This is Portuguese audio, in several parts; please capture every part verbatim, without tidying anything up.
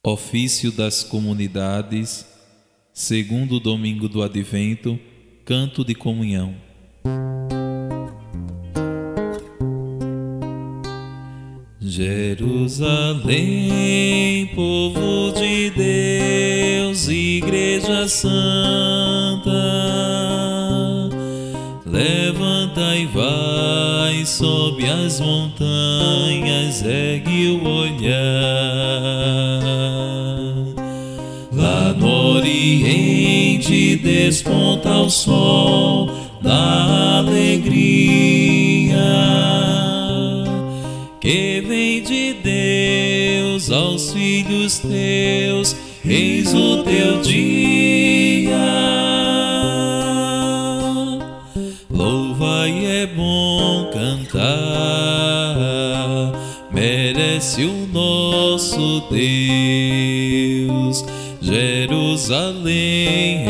Ofício das comunidades, segundo domingo do Advento, canto de comunhão. Jerusalém, povo de Deus, Igreja Santa, levanta e vai, sobe as montanhas, ergue o olhar. Lá no Oriente desponta o sol da alegria, que vem de Deus aos filhos teus, eis o teu dia. Louva e é bom cantar, merece o nosso Deus. Jerusalém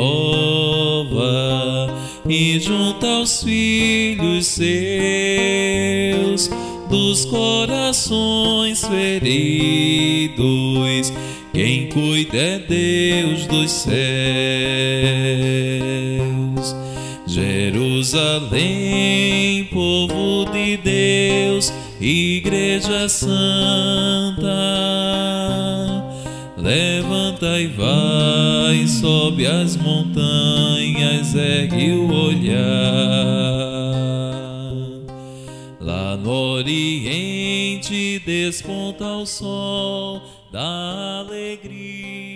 renova e junta os filhos seus, dos corações feridos, quem cuida é Deus dos céus. Jerusalém, povo de Deus, Igreja Santa, levanta e vai, sobe as montanhas, ergue o olhar. Lá no Oriente desponta o sol da alegria,